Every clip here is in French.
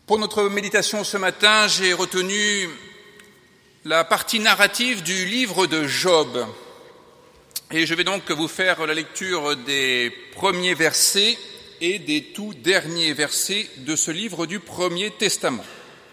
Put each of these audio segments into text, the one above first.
Pour notre méditation ce matin, j'ai retenu la partie narrative du livre de Job. Et je vais donc vous faire la lecture des premiers versets et des tout derniers versets de ce livre du Premier Testament.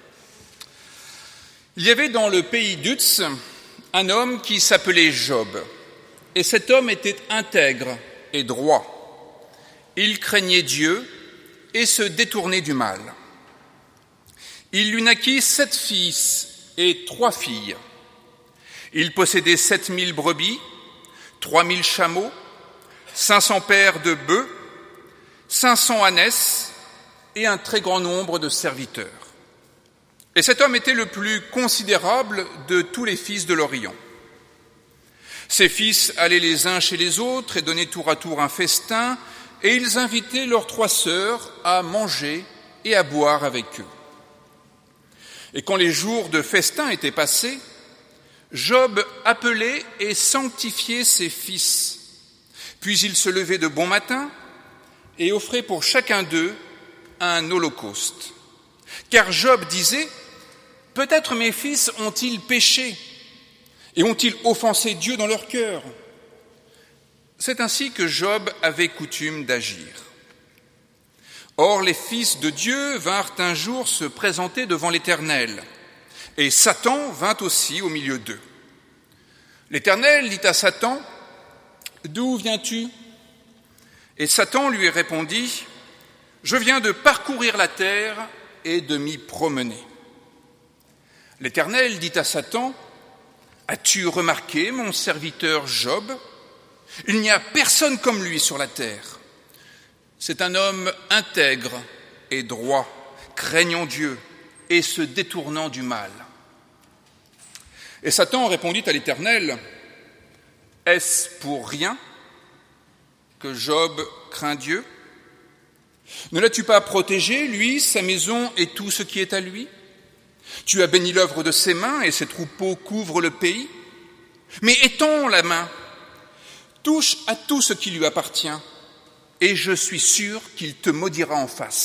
Il y avait dans le pays d'Uz un homme qui s'appelait Job. Et cet homme était intègre et droit. Il craignait Dieu et se détournait du mal. Il lui naquit 7 fils et 3 filles. Il possédait 7000 brebis, 3000 chameaux, 500 paires de bœufs, 500 ânesses et un très grand nombre de serviteurs. Et cet homme était le plus considérable de tous les fils de l'Orient. Ses fils allaient les uns chez les autres et donnaient tour à tour un festin, et ils invitaient leurs 3 sœurs à manger et à boire avec eux. Et quand les jours de festin étaient passés, Job appelait et sanctifiait ses fils. Puis il se levait de bon matin et offrait pour chacun d'eux un holocauste. Car Job disait « Peut-être mes fils ont-ils péché et ont-ils offensé Dieu dans leur cœur ?» C'est ainsi que Job avait coutume d'agir. Or, les fils de Dieu vinrent un jour se présenter devant l'Éternel, et Satan vint aussi au milieu d'eux. L'Éternel dit à Satan, « D'où viens-tu » Et Satan lui répondit, « Je viens de parcourir la terre et de m'y promener. » L'Éternel dit à Satan, « As-tu remarqué mon serviteur Job ? Il n'y a personne comme lui sur la terre. C'est un homme intègre et droit, craignant Dieu et se détournant du mal. » Et Satan répondit à l'Éternel, « Est-ce pour rien que Job craint Dieu ? Ne l'as-tu pas protégé, lui, sa maison et tout ce qui est à lui ? Tu as béni l'œuvre de ses mains et ses troupeaux couvrent le pays. Mais étends la main, touche à tout ce qui lui appartient, et je suis sûr qu'il te maudira en face. »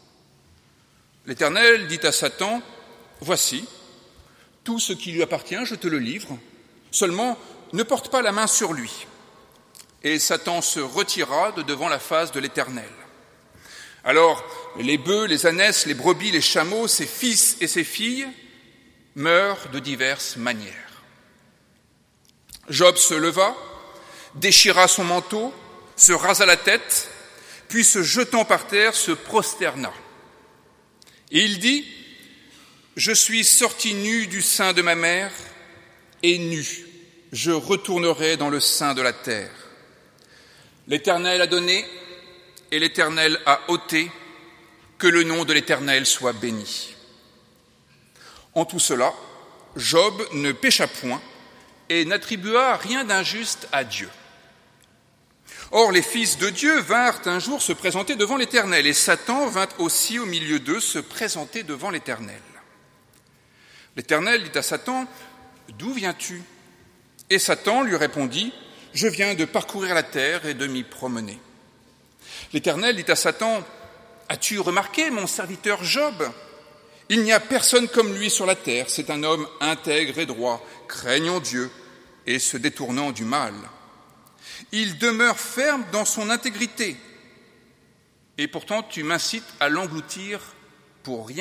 L'Éternel dit à Satan, « Voici, tout ce qui lui appartient, je te le livre, seulement ne porte pas la main sur lui. » Et Satan se retira de devant la face de l'Éternel. Alors les bœufs, les ânesses, les brebis, les chameaux, ses fils et ses filles meurent de diverses manières. Job se leva, déchira son manteau, se rasa la tête, puis se jetant par terre, se prosterna. Et il dit, « Je suis sorti nu du sein de ma mère, et nu, je retournerai dans le sein de la terre. L'Éternel a donné, et l'Éternel a ôté, que le nom de l'Éternel soit béni. » En tout cela, Job ne pécha point et n'attribua rien d'injuste à Dieu. Or, les fils de Dieu vinrent un jour se présenter devant l'Éternel, et Satan vint aussi au milieu d'eux se présenter devant l'Éternel. L'Éternel dit à Satan, « D'où viens-tu » Et Satan lui répondit, « Je viens de parcourir la terre et de m'y promener. » L'Éternel dit à Satan, « As-tu remarqué mon serviteur Job ? Il n'y a personne comme lui sur la terre, c'est un homme intègre et droit, craignant Dieu et se détournant du mal. Il demeure ferme dans son intégrité, et pourtant tu m'incites à l'engloutir pour rien. »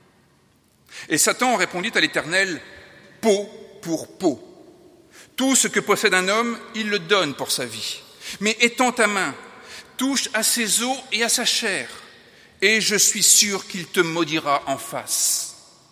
Et Satan répondit à l'Éternel, « Peau pour peau. Tout ce que possède un homme, il le donne pour sa vie. Mais étends ta main, touche à ses os et à sa chair, et je suis sûr qu'il te maudira en face. »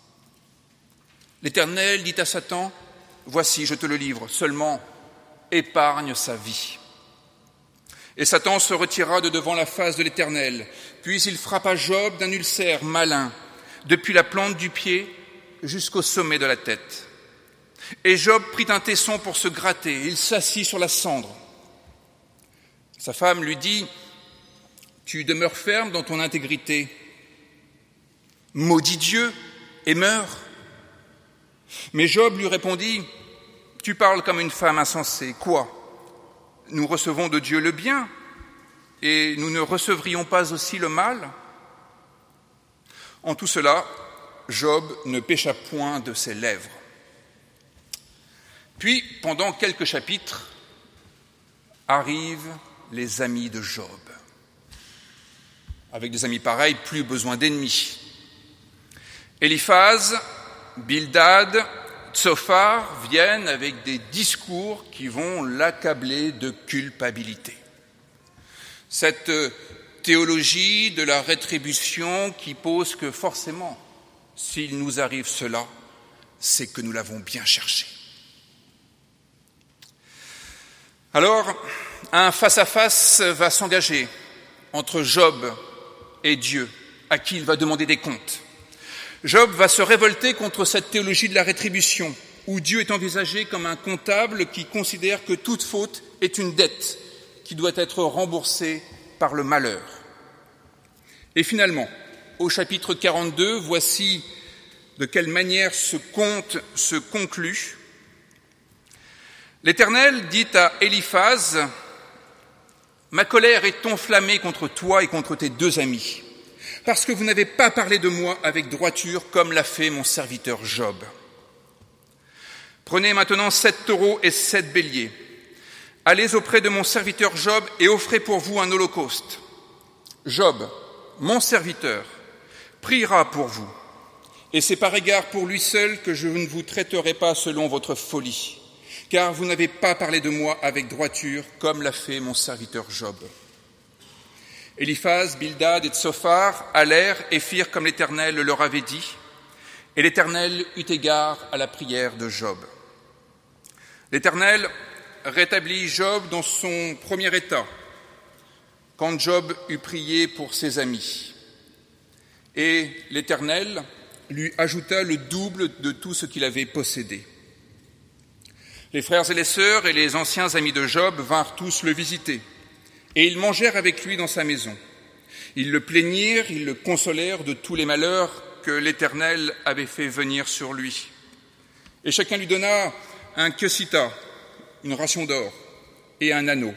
L'Éternel dit à Satan, « Voici, je te le livre, seulement épargne sa vie. » Et Satan se retira de devant la face de l'Éternel, puis il frappa Job d'un ulcère malin, depuis la plante du pied jusqu'au sommet de la tête. Et Job prit un tesson pour se gratter, il s'assit sur la cendre. Sa femme lui dit, « Tu demeures ferme dans ton intégrité. Maudis Dieu et meurs. » Mais Job lui répondit, « Tu parles comme une femme insensée. Quoi ? Nous recevons de Dieu le bien, et nous ne recevrions pas aussi le mal ? » En tout cela, Job ne pécha point de ses lèvres. Puis, pendant quelques chapitres, arrivent les amis de Job. Avec des amis pareils, plus besoin d'ennemis. Éliphaz, Bildad, Tsophar viennent avec des discours qui vont l'accabler de culpabilité. Cette théologie de la rétribution qui pose que forcément, s'il nous arrive cela, c'est que nous l'avons bien cherché. Alors, un face-à-face va s'engager entre Job et Dieu, à qui il va demander des comptes. Job va se révolter contre cette théologie de la rétribution, où Dieu est envisagé comme un comptable qui considère que toute faute est une dette qui doit être remboursée par le malheur. Et finalement, au chapitre 42, voici de quelle manière ce conte se conclut. L'Éternel dit à Éliphaz : « Ma colère est enflammée contre toi et contre tes deux amis, parce que vous n'avez pas parlé de moi avec droiture comme l'a fait mon serviteur Job. Prenez maintenant 7 taureaux et 7 béliers. Allez auprès de mon serviteur Job et offrez pour vous un holocauste. Job, mon serviteur, priera pour vous, et c'est par égard pour lui seul que je ne vous traiterai pas selon votre folie, car vous n'avez pas parlé de moi avec droiture comme l'a fait mon serviteur Job. » Éliphaz, Bildad et Tsophar allèrent et firent comme l'Éternel leur avait dit, et l'Éternel eut égard à la prière de Job. L'Éternel rétablit Job dans son premier état, quand Job eut prié pour ses amis. Et l'Éternel lui ajouta le double de tout ce qu'il avait possédé. Les frères et les sœurs et les anciens amis de Job vinrent tous le visiter, et ils mangèrent avec lui dans sa maison. Ils le plaignirent, ils le consolèrent de tous les malheurs que l'Éternel avait fait venir sur lui. Et chacun lui donna un kesita, une ration d'or, et un anneau.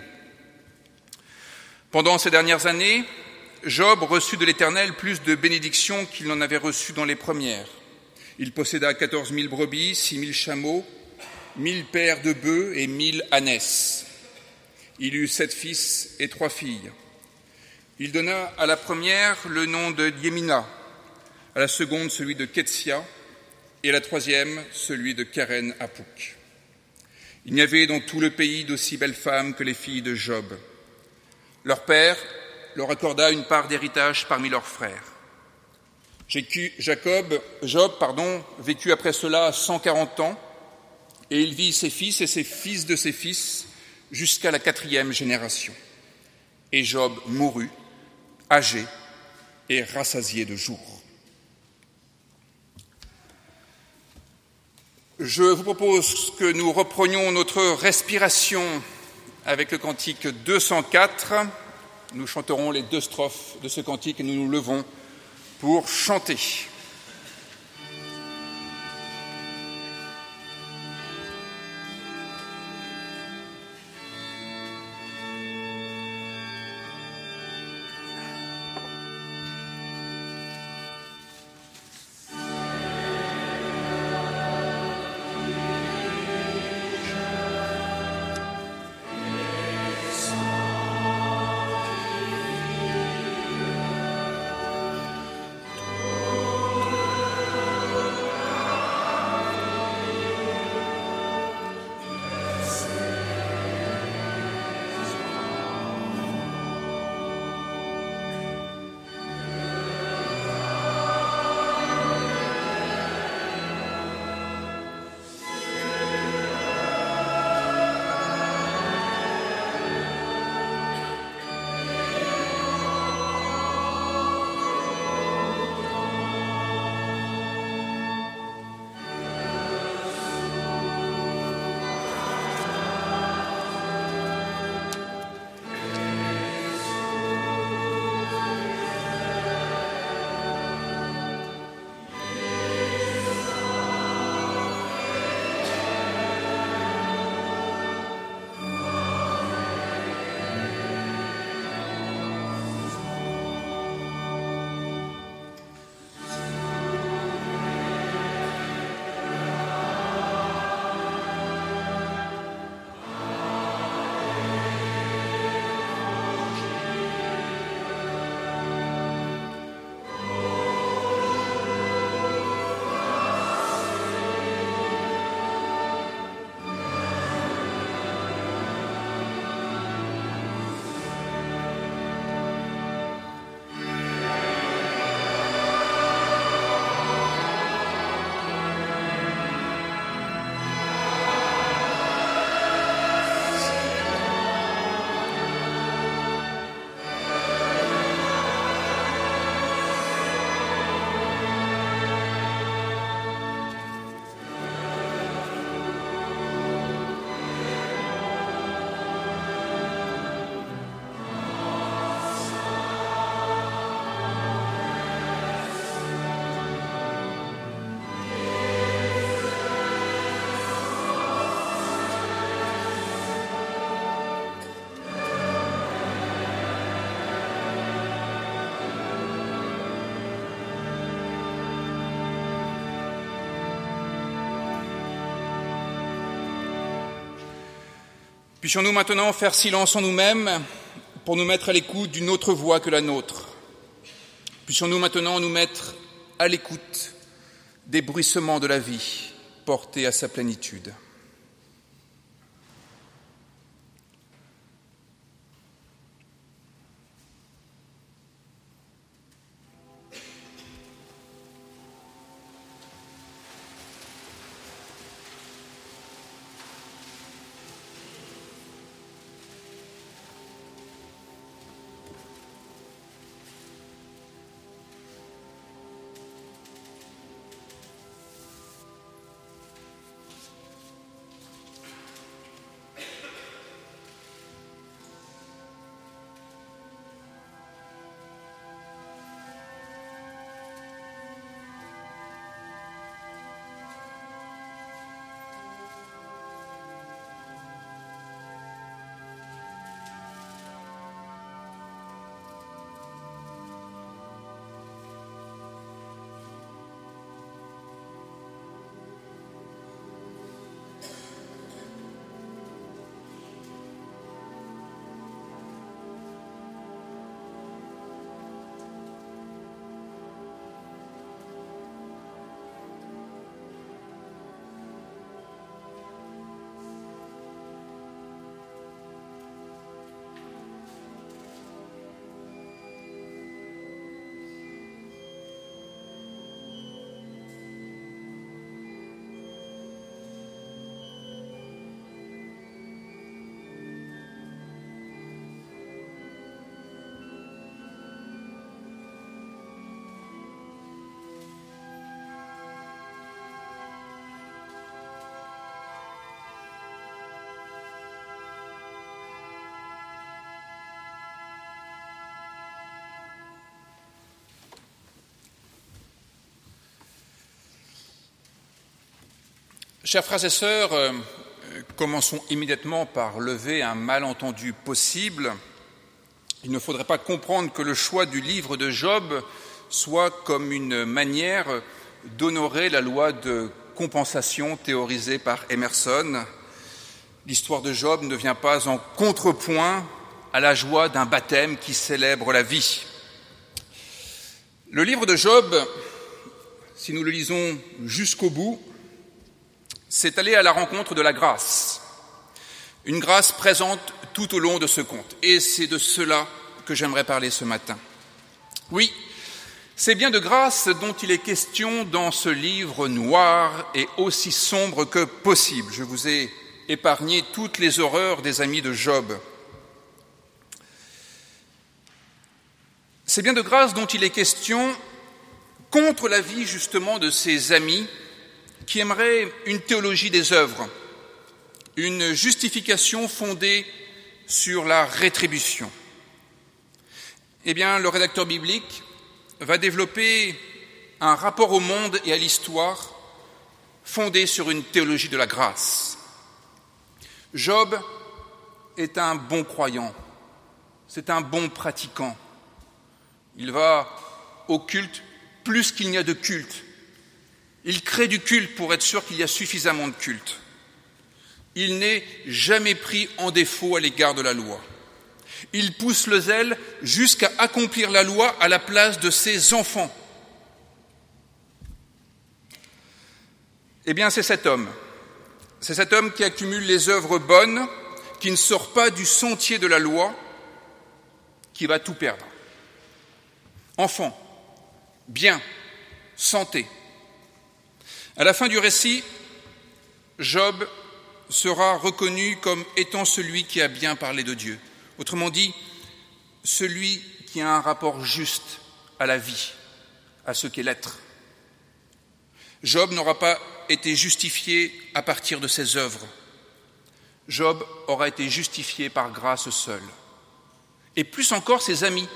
Pendant ces dernières années, Job reçut de l'Éternel plus de bénédictions qu'il n'en avait reçues dans les premières. Il posséda 14 000 brebis, 6 000 chameaux, 1000 paires de bœufs et 1000 ânesses. Il eut 7 fils et 3 filles. Il donna à la première le nom de Yémina, à la seconde celui de Ketsia et à la troisième celui de Keren Apuk. Il n'y avait dans tout le pays d'aussi belles femmes que les filles de Job. Leur père leur accorda une part d'héritage parmi leurs frères. Job vécut après cela 140 ans, et il vit ses fils et ses fils de ses fils jusqu'à la 4e génération. Et Job mourut, âgé et rassasié de jours. Je vous propose que nous reprenions notre respiration avec le cantique 204. Nous chanterons les 2 strophes de ce cantique et nous nous levons pour chanter. Puissions-nous maintenant faire silence en nous-mêmes pour nous mettre à l'écoute d'une autre voix que la nôtre. Puissions-nous maintenant nous mettre à l'écoute des bruissements de la vie portés à sa plénitude. Chers frères et sœurs, commençons immédiatement par lever un malentendu possible. Il ne faudrait pas comprendre que le choix du livre de Job soit comme une manière d'honorer la loi de compensation théorisée par Emerson. L'histoire de Job ne vient pas en contrepoint à la joie d'un baptême qui célèbre la vie. Le livre de Job, si nous le lisons jusqu'au bout, c'est aller à la rencontre de la grâce, une grâce présente tout au long de ce conte. Et c'est de cela que j'aimerais parler ce matin. Oui, c'est bien de grâce dont il est question dans ce livre noir et aussi sombre que possible. Je vous ai épargné toutes les horreurs des amis de Job. C'est bien de grâce dont il est question contre l'avis justement de ses amis qui aimerait une théologie des œuvres, une justification fondée sur la rétribution. Eh bien, le rédacteur biblique va développer un rapport au monde et à l'histoire fondé sur une théologie de la grâce. Job est un bon croyant, c'est un bon pratiquant. Il va au culte plus qu'il n'y a de culte. Il crée du culte pour être sûr qu'il y a suffisamment de culte. Il n'est jamais pris en défaut à l'égard de la loi. Il pousse le zèle jusqu'à accomplir la loi à la place de ses enfants. Eh bien, c'est cet homme qui accumule les œuvres bonnes, qui ne sort pas du sentier de la loi, qui va tout perdre. Enfants, biens, santé. À la fin du récit, Job sera reconnu comme étant celui qui a bien parlé de Dieu. Autrement dit, celui qui a un rapport juste à la vie, à ce qu'est l'être. Job n'aura pas été justifié à partir de ses œuvres. Job aura été justifié par grâce seule. Et plus encore ses amis.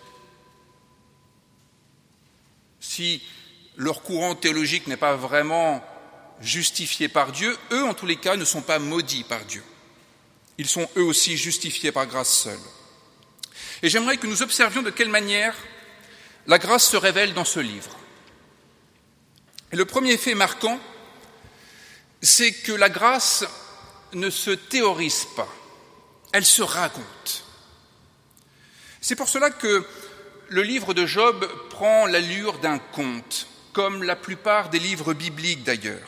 Si leur courant théologique n'est pas vraiment justifié par Dieu, eux, en tous les cas, ne sont pas maudits par Dieu. Ils sont eux aussi justifiés par grâce seule. Et j'aimerais que nous observions de quelle manière la grâce se révèle dans ce livre. Et le premier fait marquant, c'est que la grâce ne se théorise pas. elle se raconte. C'est pour cela que le livre de Job prend l'allure d'un conte, comme la plupart des livres bibliques d'ailleurs.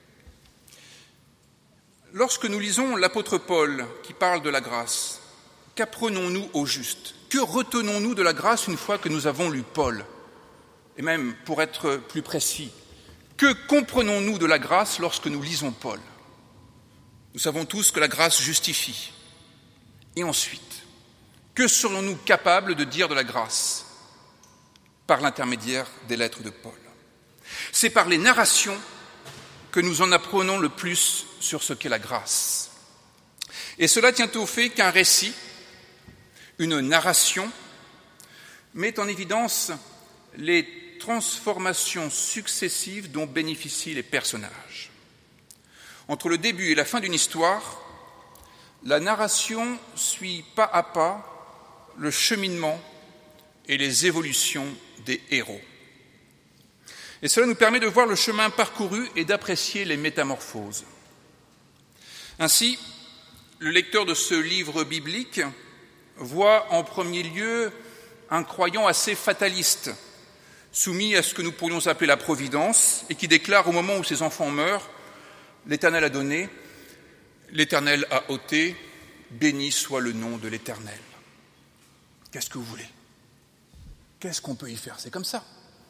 Lorsque nous lisons l'apôtre Paul qui parle de la grâce, qu'apprenons-nous au juste ? Que retenons-nous de la grâce une fois que nous avons lu Paul ? Et même, pour être plus précis, que comprenons-nous de la grâce lorsque nous lisons Paul ? Nous savons tous que la grâce justifie. Et ensuite, que serions-nous capables de dire de la grâce par l'intermédiaire des lettres de Paul ? C'est par les narrations que nous en apprenons le plus sur ce qu'est la grâce. Et cela tient au fait qu'un récit, une narration, met en évidence les transformations successives dont bénéficient les personnages. Entre le début et la fin d'une histoire, la narration suit pas à pas le cheminement et les évolutions des héros. Et cela nous permet de voir le chemin parcouru et d'apprécier les métamorphoses. Ainsi, le lecteur de ce livre biblique voit en premier lieu un croyant assez fataliste, soumis à ce que nous pourrions appeler la providence, et qui déclare au moment où ses enfants meurent « L'Éternel a donné, l'Éternel a ôté, béni soit le nom de l'Éternel. » Qu'est-ce que vous voulez ? Qu'est-ce qu'on peut y faire ? C'est comme ça.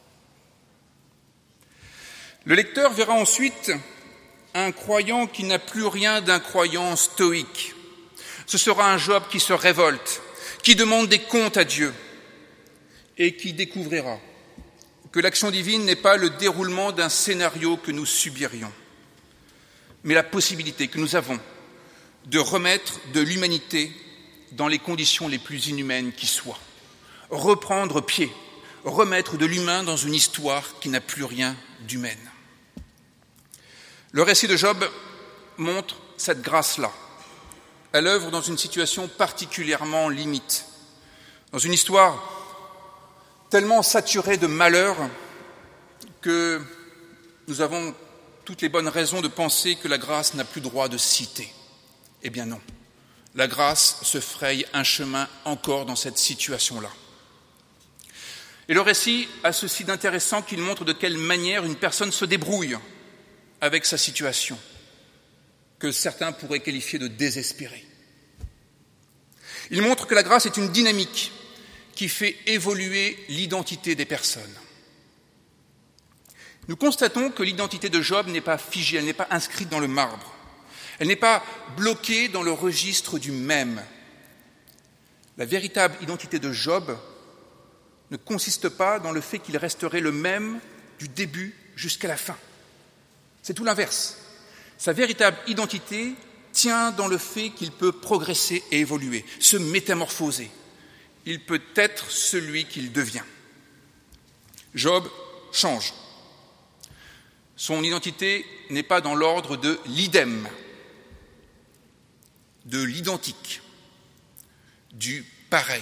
Le lecteur verra ensuite un croyant qui n'a plus rien d'un croyant stoïque. Ce sera un Job qui se révolte, qui demande des comptes à Dieu et qui découvrira que l'action divine n'est pas le déroulement d'un scénario que nous subirions, mais la possibilité que nous avons de remettre de l'humanité dans les conditions les plus inhumaines qui soient, reprendre pied, remettre de l'humain dans une histoire qui n'a plus rien d'humaine. Le récit de Job montre cette grâce-là, à l'œuvre dans une situation particulièrement limite, dans une histoire tellement saturée de malheur que nous avons toutes les bonnes raisons de penser que la grâce n'a plus droit de citer. Eh bien non, la grâce se fraye un chemin encore dans cette situation-là. Et le récit a ceci d'intéressant qu'il montre de quelle manière une personne se débrouille avec sa situation, que certains pourraient qualifier de désespérée. Il montre que la grâce est une dynamique qui fait évoluer l'identité des personnes. Nous constatons que l'identité de Job n'est pas figée, elle n'est pas inscrite dans le marbre, elle n'est pas bloquée dans le registre du même. La véritable identité de Job ne consiste pas dans le fait qu'il resterait le même du début jusqu'à la fin. C'est tout l'inverse. Sa véritable identité tient dans le fait qu'il peut progresser et évoluer, se métamorphoser. Il peut être celui qu'il devient. Job change. Son identité n'est pas dans l'ordre de l'idem, de l'identique, du pareil.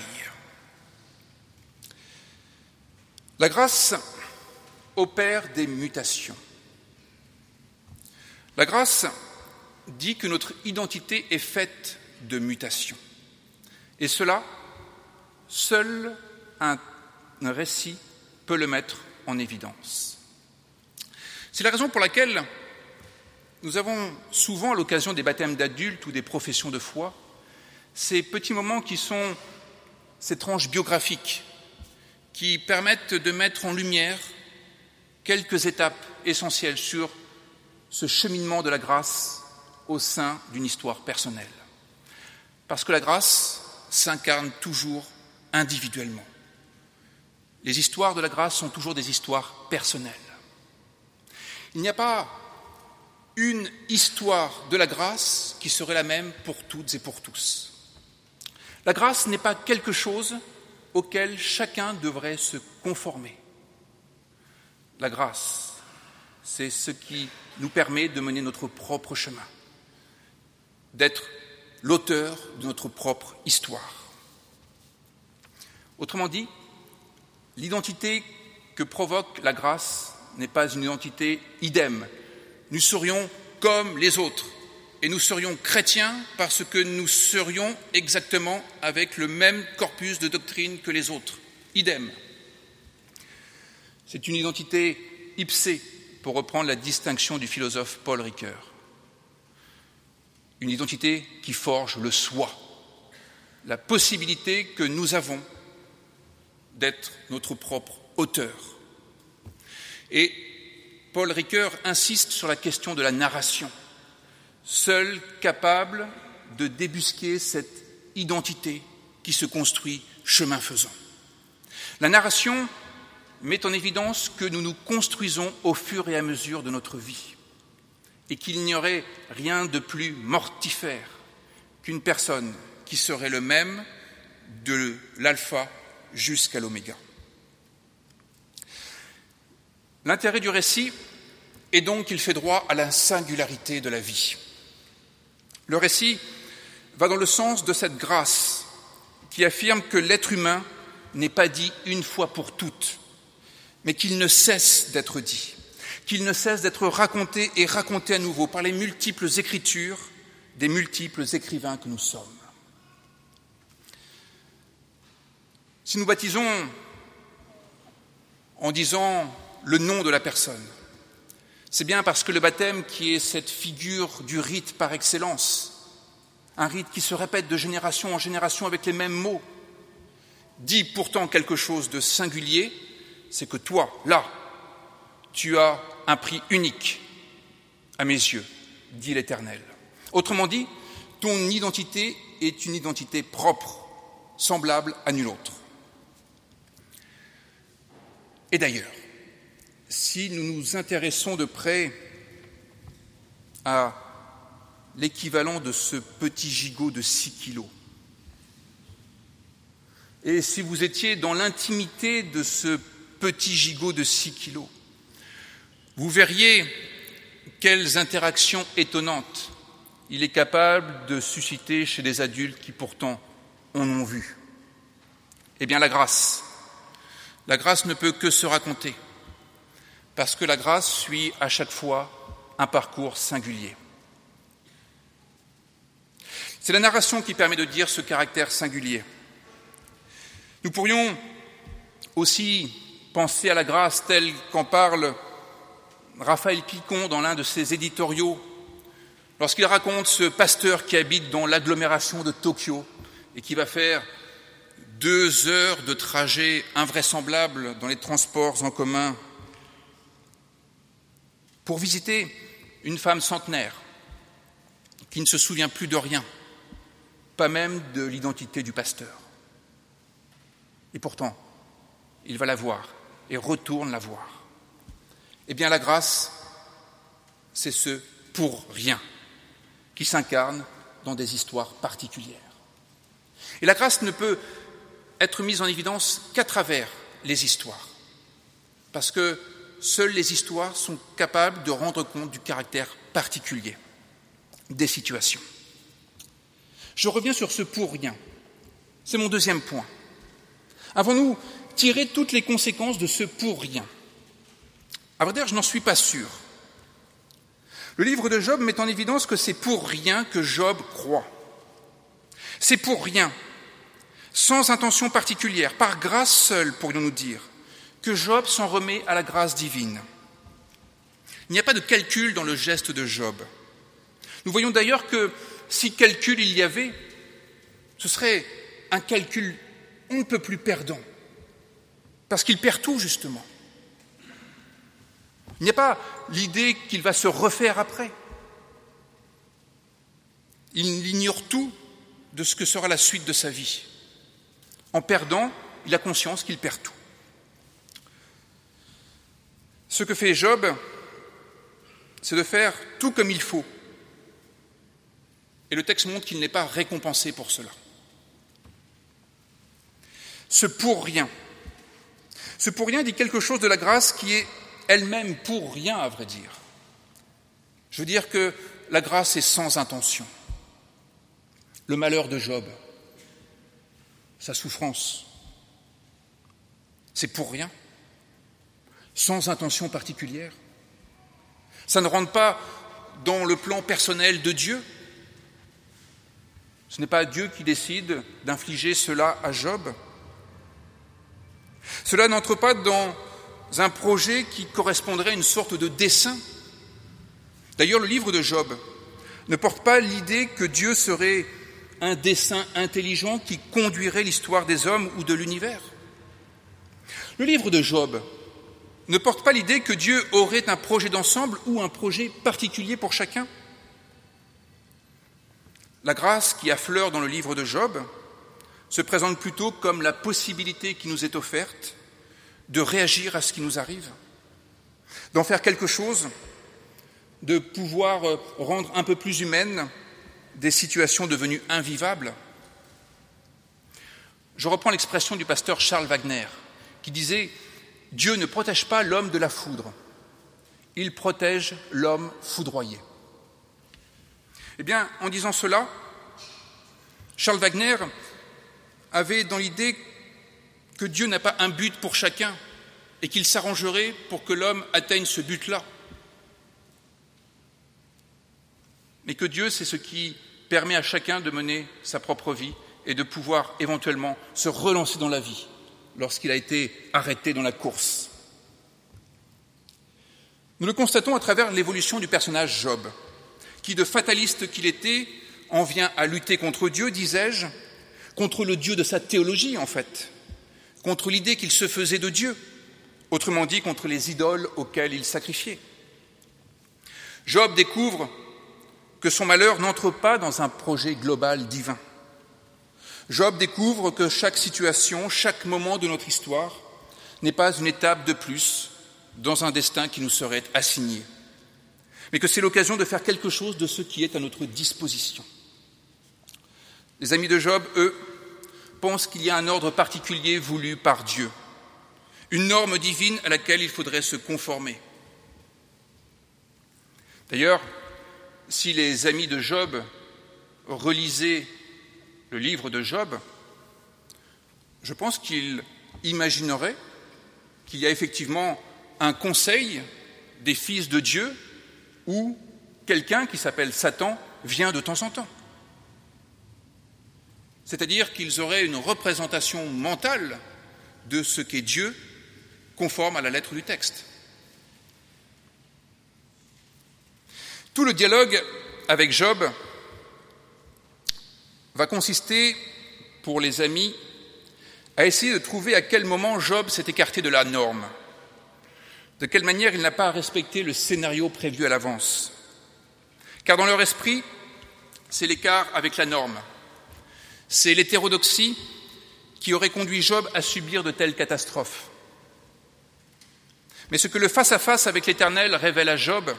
La grâce opère des mutations. La grâce dit que notre identité est faite de mutations. Et cela, seul un récit peut le mettre en évidence. C'est la raison pour laquelle nous avons souvent, à l'occasion des baptêmes d'adultes ou des professions de foi, ces petits moments qui sont ces tranches biographiques qui permettent de mettre en lumière quelques étapes essentielles sur ce cheminement de la grâce au sein d'une histoire personnelle. Parce que la grâce s'incarne toujours individuellement. Les histoires de la grâce sont toujours des histoires personnelles. Il n'y a pas une histoire de la grâce qui serait la même pour toutes et pour tous. La grâce n'est pas quelque chose auquel chacun devrait se conformer. La grâce, c'est ce qui nous permet de mener notre propre chemin, d'être l'auteur de notre propre histoire. Autrement dit, l'identité que provoque la grâce n'est pas une identité idem. Nous serions comme les autres, et nous serions chrétiens parce que nous serions exactement avec le même corpus de doctrine que les autres. Idem. C'est une identité ipsée, pour reprendre la distinction du philosophe Paul Ricoeur. Une identité qui forge le soi, la possibilité que nous avons d'être notre propre auteur. Et Paul Ricoeur insiste sur la question de la narration, seul capable de débusquer cette identité qui se construit chemin faisant. La narration met en évidence que nous nous construisons au fur et à mesure de notre vie et qu'il n'y aurait rien de plus mortifère qu'une personne qui serait le même de l'alpha jusqu'à l'oméga. L'intérêt du récit est donc qu'il fait droit à la singularité de la vie. Le récit va dans le sens de cette grâce qui affirme que l'être humain n'est pas dit une fois pour toutes, mais qu'il ne cesse d'être dit, qu'il ne cesse d'être raconté et raconté à nouveau par les multiples écritures des multiples écrivains que nous sommes. Si nous baptisons en disant le nom de la personne, c'est bien parce que le baptême, qui est cette figure du rite par excellence, un rite qui se répète de génération en génération avec les mêmes mots, dit pourtant quelque chose de singulier, c'est que toi, là, tu as un prix unique à mes yeux, dit l'Éternel. Autrement dit, ton identité est une identité propre, semblable à nulle autre. Et d'ailleurs, si nous nous intéressons de près à l'équivalent de ce petit gigot de 6 kilos, et si vous étiez dans l'intimité de ce petit gigot de 6 kilos, vous verriez quelles interactions étonnantes il est capable de susciter chez des adultes qui pourtant en ont vu. Eh bien, la grâce ne peut que se raconter, parce que la grâce suit à chaque fois un parcours singulier. C'est la narration qui permet de dire ce caractère singulier. Nous pourrions aussi penser à la grâce telle qu'en parle Raphaël Picon dans l'un de ses éditoriaux, lorsqu'il raconte ce pasteur qui habite dans l'agglomération de Tokyo et qui va faire 2 heures de trajet invraisemblable dans les transports en commun pour visiter une femme centenaire qui ne se souvient plus de rien, pas même de l'identité du pasteur. Et pourtant, il va la voir et retourne la voir. Eh bien, la grâce, c'est ce pour rien qui s'incarne dans des histoires particulières. Et la grâce ne peut être mise en évidence qu'à travers les histoires, parce que seules les histoires sont capables de rendre compte du caractère particulier des situations. Je reviens sur ce pour rien. C'est mon deuxième point. Avons-nous tiré toutes les conséquences de ce pour rien ? À vrai dire, je n'en suis pas sûr. Le livre de Job met en évidence que c'est pour rien que Job croit. C'est pour rien, sans intention particulière, par grâce seule, pourrions-nous dire, que Job s'en remet à la grâce divine. Il n'y a pas de calcul dans le geste de Job. Nous voyons d'ailleurs que si calcul il y avait, ce serait un calcul on ne peut plus perdant, parce qu'il perd tout, justement. Il n'y a pas l'idée qu'il va se refaire après. Il ignore tout de ce que sera la suite de sa vie. En perdant, il a conscience qu'il perd tout. Ce que fait Job, c'est de faire tout comme il faut. Et le texte montre qu'il n'est pas récompensé pour cela. Ce pour rien dit quelque chose de la grâce qui est elle-même pour rien, à vrai dire. Je veux dire que la grâce est sans intention. Le malheur de Job, sa souffrance, c'est pour rien, sans intention particulière. Ça ne rentre pas dans le plan personnel de Dieu. Ce n'est pas Dieu qui décide d'infliger cela à Job. Cela n'entre pas dans un projet qui correspondrait à une sorte de dessein. D'ailleurs, le livre de Job ne porte pas l'idée que Dieu serait un dessein intelligent qui conduirait l'histoire des hommes ou de l'univers. Le livre de Job ne porte pas l'idée que Dieu aurait un projet d'ensemble ou un projet particulier pour chacun. La grâce qui affleure dans le livre de Job se présente plutôt comme la possibilité qui nous est offerte de réagir à ce qui nous arrive, d'en faire quelque chose, de pouvoir rendre un peu plus humaines des situations devenues invivables. Je reprends l'expression du pasteur Charles Wagner, qui disait « Dieu ne protège pas l'homme de la foudre, il protège l'homme foudroyé ». Eh bien, en disant cela, Charles Wagner avait dans l'idée que Dieu n'a pas un but pour chacun et qu'il s'arrangerait pour que l'homme atteigne ce but-là. Mais que Dieu, c'est ce qui permet à chacun de mener sa propre vie et de pouvoir éventuellement se relancer dans la vie lorsqu'il a été arrêté dans la course. Nous le constatons à travers l'évolution du personnage Job, qui, de fataliste qu'il était, en vient à lutter contre Dieu, disais-je, contre le Dieu de sa théologie en fait, contre l'idée qu'il se faisait de Dieu, autrement dit contre les idoles auxquelles il sacrifiait. Job découvre que son malheur n'entre pas dans un projet global divin. Job découvre que chaque situation, chaque moment de notre histoire n'est pas une étape de plus dans un destin qui nous serait assigné, mais que c'est l'occasion de faire quelque chose de ce qui est à notre disposition. Les amis de Job, eux, pensent qu'il y a un ordre particulier voulu par Dieu, une norme divine à laquelle il faudrait se conformer. D'ailleurs, si les amis de Job relisaient le livre de Job, je pense qu'ils imagineraient qu'il y a effectivement un conseil des fils de Dieu où quelqu'un qui s'appelle Satan vient de temps en temps. C'est-à-dire qu'ils auraient une représentation mentale de ce qu'est Dieu, conforme à la lettre du texte. Tout le dialogue avec Job va consister, pour les amis, à essayer de trouver à quel moment Job s'est écarté de la norme, de quelle manière il n'a pas respecté le scénario prévu à l'avance. Car dans leur esprit, c'est l'écart avec la norme. C'est l'hétérodoxie qui aurait conduit Job à subir de telles catastrophes. Mais ce que le face-à-face avec l'Éternel révèle à Job,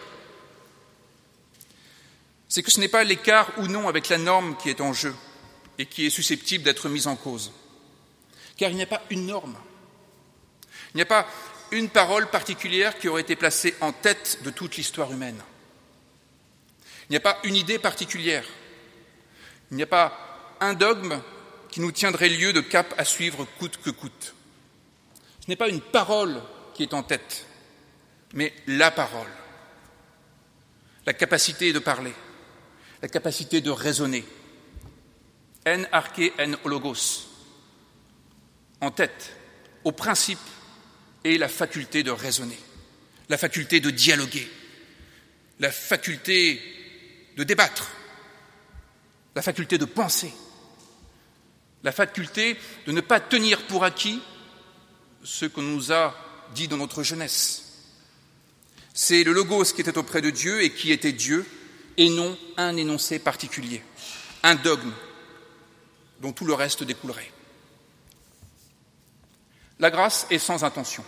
c'est que ce n'est pas l'écart ou non avec la norme qui est en jeu et qui est susceptible d'être mise en cause. Car il n'y a pas une norme. Il n'y a pas une parole particulière qui aurait été placée en tête de toute l'histoire humaine. Il n'y a pas une idée particulière. Il n'y a pas un dogme qui nous tiendrait lieu de cap à suivre coûte que coûte. Ce n'est pas une parole qui est en tête, mais la parole. La capacité de parler, la capacité de raisonner. En arché, en logos. En tête, au principe, et la faculté de raisonner, la faculté de dialoguer, la faculté de débattre, la faculté de penser, la faculté de ne pas tenir pour acquis ce qu'on nous a dit dans notre jeunesse. C'est le logos qui était auprès de Dieu et qui était Dieu, et non un énoncé particulier, un dogme dont tout le reste découlerait. La grâce est sans intention.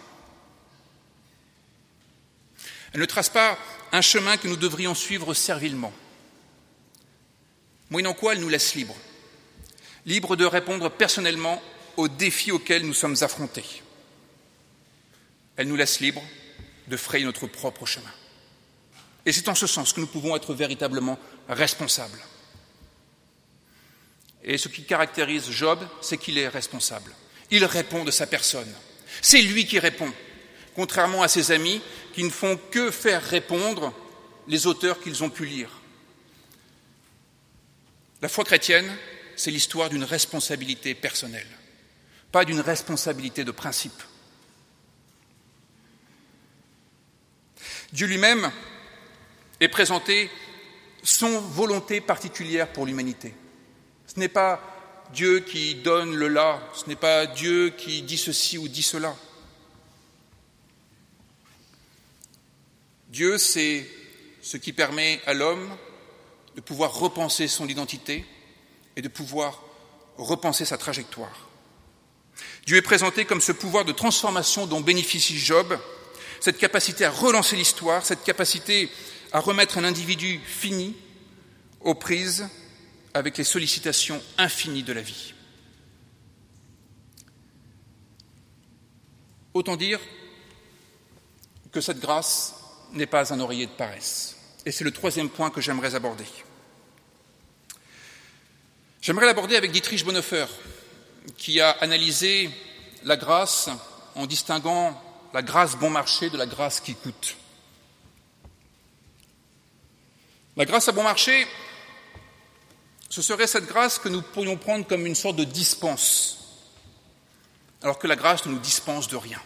Elle ne trace pas un chemin que nous devrions suivre servilement, moyennant quoi elle nous laisse libres de répondre personnellement aux défis auxquels nous sommes affrontés. Elle nous laisse libres de frayer notre propre chemin. Et c'est en ce sens que nous pouvons être véritablement responsables. Et ce qui caractérise Job, c'est qu'il est responsable. Il répond de sa personne. C'est lui qui répond, contrairement à ses amis qui ne font que faire répondre les auteurs qu'ils ont pu lire. La foi chrétienne, c'est l'histoire d'une responsabilité personnelle, pas d'une responsabilité de principe. Dieu lui-même est présenté son volonté particulière pour l'humanité. Ce n'est pas Dieu qui donne le là, ce n'est pas Dieu qui dit ceci ou dit cela. Dieu, c'est ce qui permet à l'homme de pouvoir repenser son identité et de pouvoir repenser sa trajectoire. Dieu est présenté comme ce pouvoir de transformation dont bénéficie Job, cette capacité à relancer l'histoire, cette capacité à remettre un individu fini aux prises avec les sollicitations infinies de la vie. Autant dire que cette grâce n'est pas un oreiller de paresse. Et c'est le troisième point que j'aimerais aborder. J'aimerais l'aborder avec Dietrich Bonhoeffer, qui a analysé la grâce en distinguant la grâce bon marché de la grâce qui coûte. La grâce à bon marché, ce serait cette grâce que nous pourrions prendre comme une sorte de dispense, alors que la grâce ne nous dispense de rien.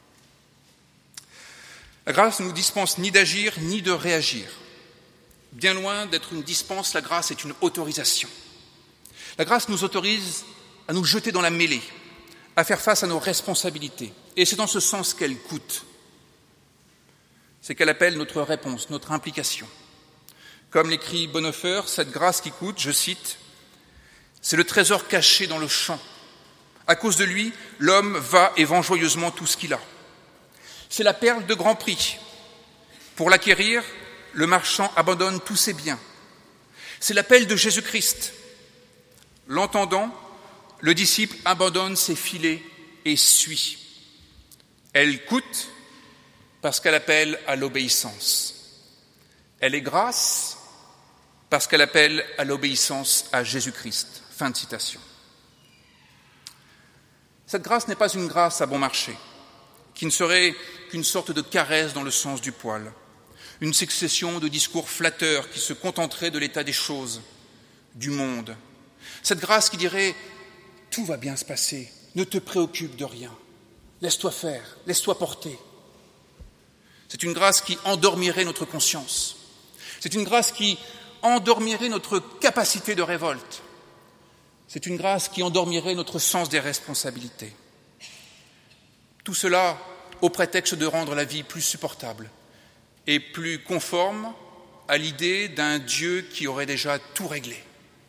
La grâce ne nous dispense ni d'agir ni de réagir. Bien loin d'être une dispense, la grâce est une autorisation. La grâce nous autorise à nous jeter dans la mêlée, à faire face à nos responsabilités. Et c'est dans ce sens qu'elle coûte. C'est qu'elle appelle notre réponse, notre implication. Comme l'écrit Bonhoeffer, cette grâce qui coûte, je cite, « c'est le trésor caché dans le champ. À cause de lui, l'homme va et vend joyeusement tout ce qu'il a. C'est la perle de grand prix. Pour l'acquérir, le marchand abandonne tous ses biens. C'est l'appel de Jésus-Christ. L'entendant, le disciple abandonne ses filets et suit. Elle coûte parce qu'elle appelle à l'obéissance. Elle est grâce parce qu'elle appelle à l'obéissance à Jésus-Christ. » Fin de citation. Cette grâce n'est pas une grâce à bon marché, qui ne serait qu'une sorte de caresse dans le sens du poil, une succession de discours flatteurs qui se contenteraient de l'état des choses, du monde. Cette grâce qui dirait « tout va bien se passer, ne te préoccupe de rien, laisse-toi faire, laisse-toi porter ». C'est une grâce qui endormirait notre conscience. C'est une grâce qui endormirait notre capacité de révolte. C'est une grâce qui endormirait notre sens des responsabilités. Tout cela au prétexte de rendre la vie plus supportable et plus conforme à l'idée d'un Dieu qui aurait déjà tout réglé.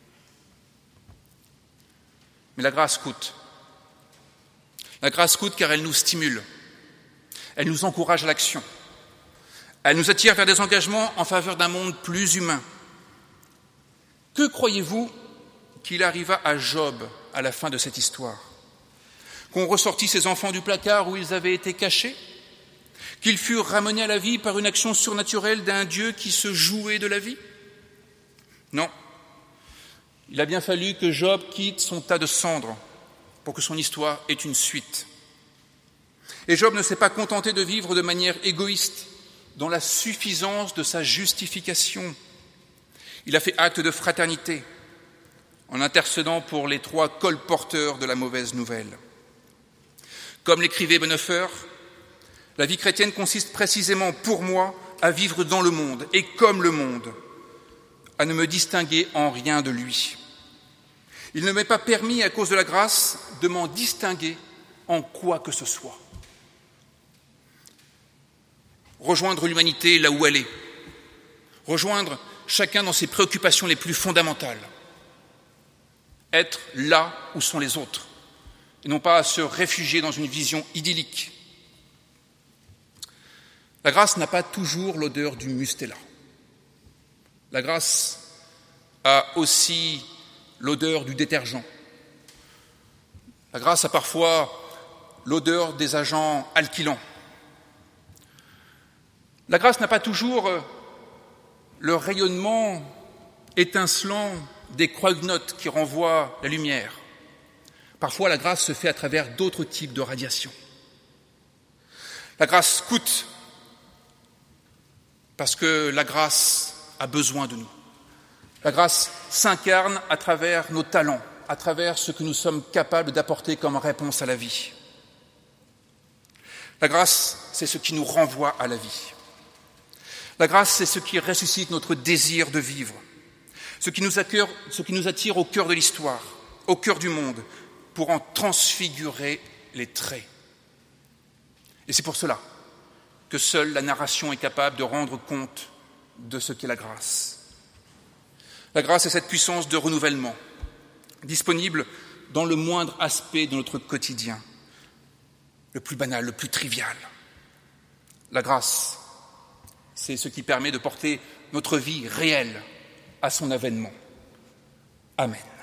Mais la grâce coûte. La grâce coûte car elle nous stimule, elle nous encourage à l'action, elle nous attire vers des engagements en faveur d'un monde plus humain. Que croyez-vous qu'il arriva à Job à la fin de cette histoire? Qu'on ressortit ses enfants du placard où ils avaient été cachés? Qu'ils furent ramenés à la vie par une action surnaturelle d'un Dieu qui se jouait de la vie? Non. Il a bien fallu que Job quitte son tas de cendres pour que son histoire ait une suite. Et Job ne s'est pas contenté de vivre de manière égoïste, dans la suffisance de sa justification. Il a fait acte de fraternité, en intercédant pour les 3 colporteurs de la mauvaise nouvelle. Comme l'écrivait Bonhoeffer, la vie chrétienne consiste précisément pour moi à vivre dans le monde et comme le monde, à ne me distinguer en rien de lui. Il ne m'est pas permis, à cause de la grâce, de m'en distinguer en quoi que ce soit. Rejoindre l'humanité là où elle est, rejoindre chacun dans ses préoccupations les plus fondamentales, être là où sont les autres, et non pas se réfugier dans une vision idyllique. La grâce n'a pas toujours l'odeur du mustela. La grâce a aussi l'odeur du détergent. La grâce a parfois l'odeur des agents alkylants. La grâce n'a pas toujours le rayonnement étincelant des croix-notes qui renvoient la lumière. Parfois, la grâce se fait à travers d'autres types de radiations. La grâce coûte parce que la grâce a besoin de nous. La grâce s'incarne à travers nos talents, à travers ce que nous sommes capables d'apporter comme réponse à la vie. La grâce, c'est ce qui nous renvoie à la vie. La grâce, c'est ce qui ressuscite notre désir de vivre, ce qui nous attire au cœur de l'histoire, au cœur du monde, pour en transfigurer les traits. Et c'est pour cela que seule la narration est capable de rendre compte de ce qu'est la grâce. La grâce est cette puissance de renouvellement, disponible dans le moindre aspect de notre quotidien, le plus banal, le plus trivial. La grâce, c'est ce qui permet de porter notre vie réelle à son avènement. Amen.